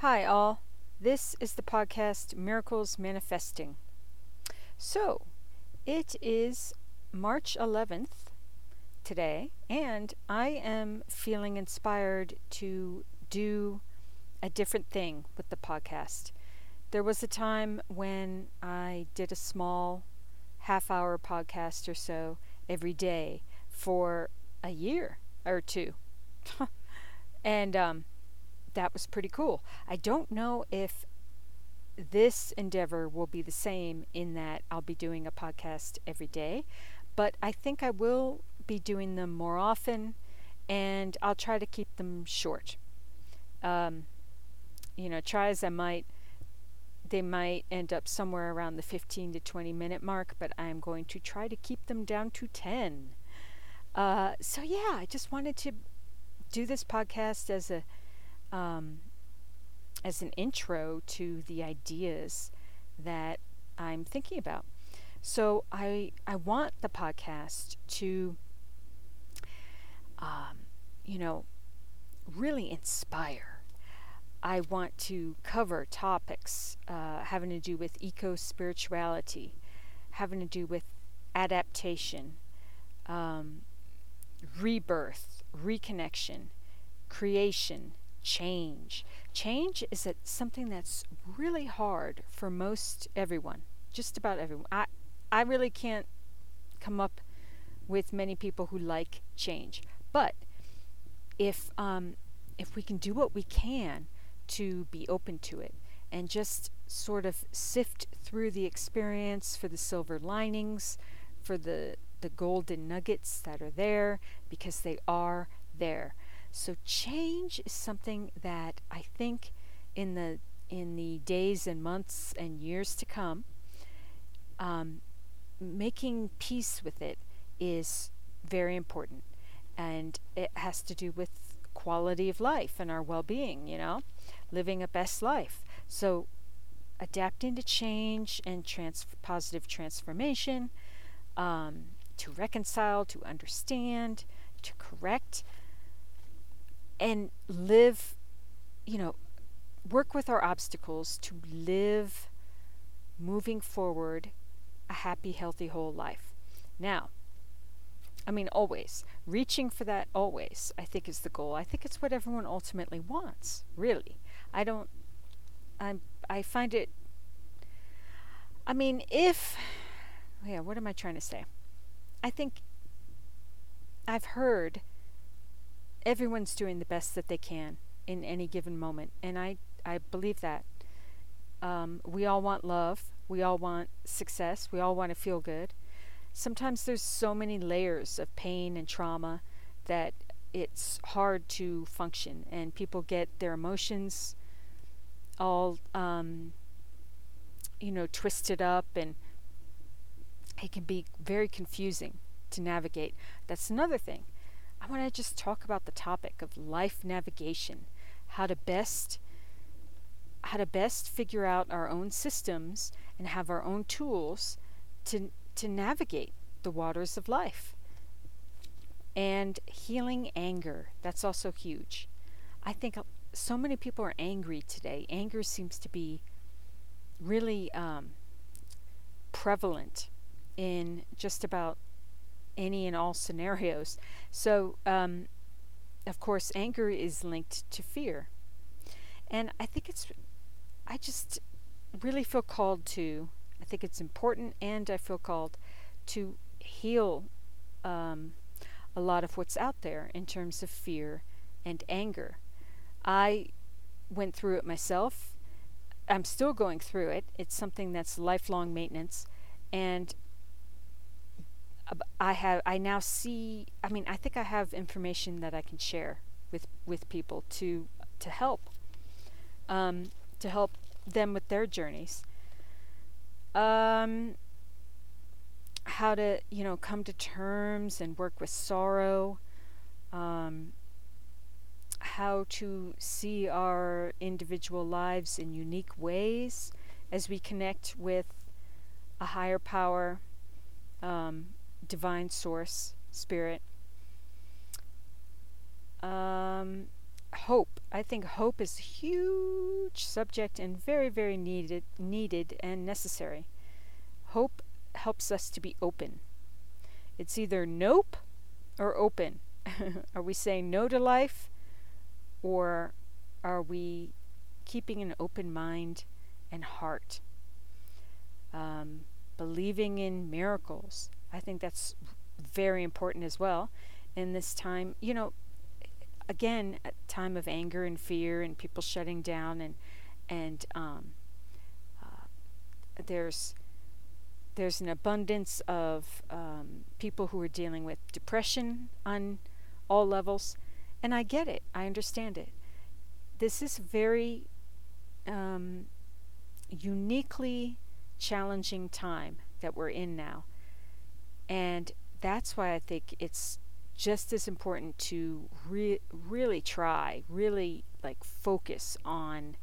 Hi, all. This is the podcast Miracles Manifesting. So, it is March 11th today, and I am feeling inspired to do a different thing with the podcast. There was a time when I did a small half-hour podcast or so every day for a year or two. and that was pretty cool. I don't know if this endeavor will be the same in that I'll be doing a podcast every day, but I think I will be doing them more often, and I'll try to keep them short. Um, try as I might, they might end up somewhere around the 15 to 20 minute mark, but I'm going to try to keep them down to 10. So yeah, I just wanted to do this podcast as an intro to the ideas that I'm thinking about. So I want the podcast to, you know, really inspire. I want to cover topics having to do with eco-spirituality, having to do with adaptation, rebirth, reconnection, creation, change. Change is something that's really hard for most everyone, just about everyone. I really can't come up with many people who like change, but if we can do what we can to be open to it and just sort of sift through the experience for the silver linings, for the golden nuggets that are there, because they are there. So change is something that I think in the days and months and years to come, making peace with it is very important, and it has to do with quality of life and our well-being, living a best life. So adapting to change and positive transformation, to reconcile, to understand, to correct, and live, work with our obstacles to live moving forward a happy, healthy, whole life. Now, always. Reaching for that always, I think, is the goal. I think it's what everyone ultimately wants, really. I find it, what am I trying to say? I think I've heard everyone's doing the best that they can in any given moment, and I believe that. We all want love. We all want success. We all want to feel good. Sometimes there's so many layers of pain and trauma that it's hard to function, and people get their emotions all twisted up, and it can be very confusing to navigate. That's another thing. I want to just talk about the topic of life navigation, how to best figure out our own systems and have our own tools to navigate the waters of life. And healing anger, that's also huge. I think so many people are angry today. Anger seems to be really prevalent in just about any and all scenarios. So, of course, anger is linked to fear. And I just really feel called to, I think it's important, and I feel called to heal a lot of what's out there in terms of fear and anger. I went through it myself. I'm still going through it. It's something that's lifelong maintenance, and I now see, I think I have information that I can share with people to help them with their journeys. How to, come to terms and work with sorrow. How to see our individual lives in unique ways as we connect with a higher power, divine source, spirit. hope. I think hope is a huge subject and very, very needed and necessary. Hope helps us to be open. It's either nope or open. Are we saying no to life, or are we keeping an open mind and heart? Believing in miracles. I think that's very important as well in this time. Again, a time of anger and fear and people shutting down, and there's an abundance of people who are dealing with depression on all levels, and I get it. I understand it. This is very uniquely challenging time that we're in now, and that's why I think it's just as important to really try, really like focus on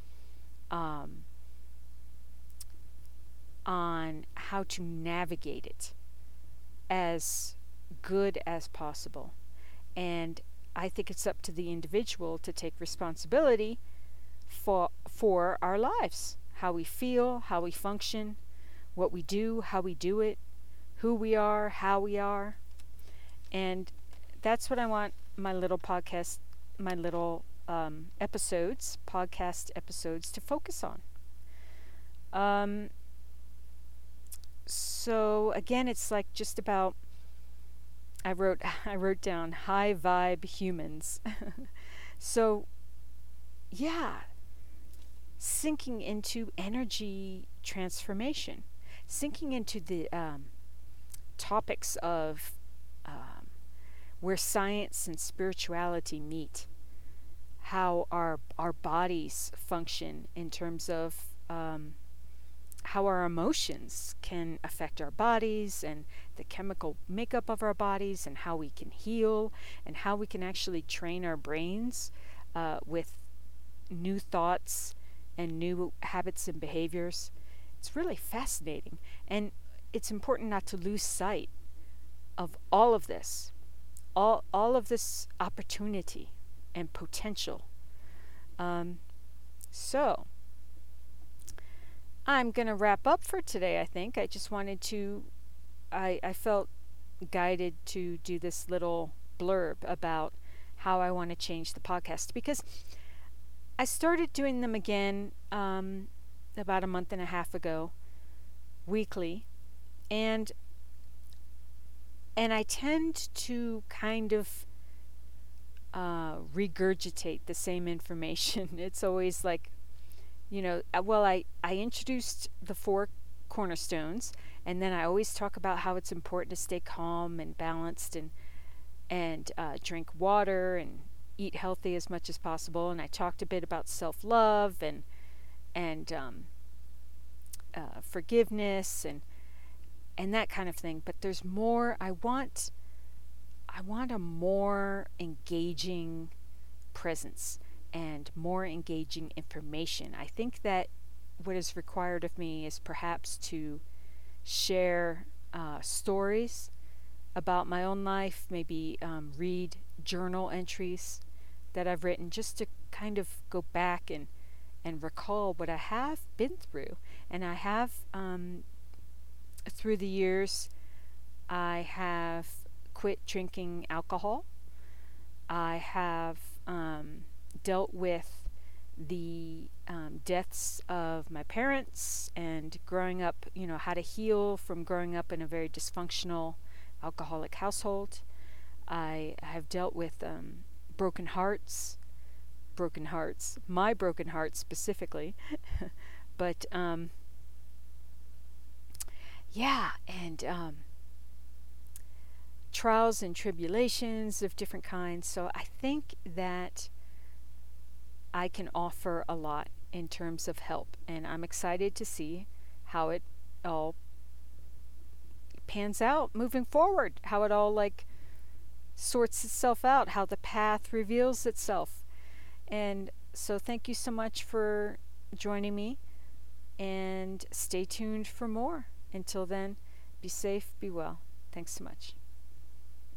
how to navigate it as good as possible. And I think it's up to the individual to take responsibility for our lives, how we feel, how we function, what we do, how we do it, who we are, how we are. And that's what I want my little podcast, my little podcast episodes to focus on. So again, it's like just about, I wrote down high vibe humans. So yeah, sinking into energy transformation, sinking into the topics of where science and spirituality meet, how our bodies function in terms of how our emotions can affect our bodies and the chemical makeup of our bodies, and how we can heal, and how we can actually train our brains with new thoughts and new habits and behaviors. It's really fascinating, and it's important not to lose sight of all of this, all of this opportunity and potential. So I'm going to wrap up for today, I think. I just wanted to, I felt guided to do this little blurb about how I want to change the podcast, because I started doing them again about a month and a half ago, weekly, and I tend to kind of regurgitate the same information. It's always like, I introduced the 4 cornerstones, and then I always talk about how it's important to stay calm and balanced, and drink water and eat healthy as much as possible. And I talked a bit about self-love and forgiveness and that kind of thing. But there's more. I want a more engaging presence and more engaging information. I think that what is required of me is perhaps to share stories about my own life, maybe read journal entries that I've written, just to kind of go back and recall what I have been through. And I have, through the years, I have quit drinking alcohol. I have dealt with the deaths of my parents, and growing up, how to heal from growing up in a very dysfunctional alcoholic household. I have dealt with broken hearts, my broken heart specifically. But trials and tribulations of different kinds. So I think that I can offer a lot in terms of help, and I'm excited to see how it all pans out moving forward, how it all sorts itself out, how the path reveals itself. And so thank you so much for joining me, and stay tuned for more. Until then, be safe, be well. Thanks so much.